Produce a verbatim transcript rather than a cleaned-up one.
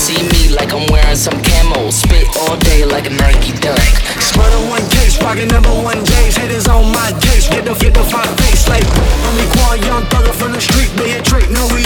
see me like I'm wearing some camo. Spit all day like a Nike Dunk. Murder one case, rockin' number one J's. Haters on my case, get the get the five face like only Quan, young thugger from the street. Be a trick, no we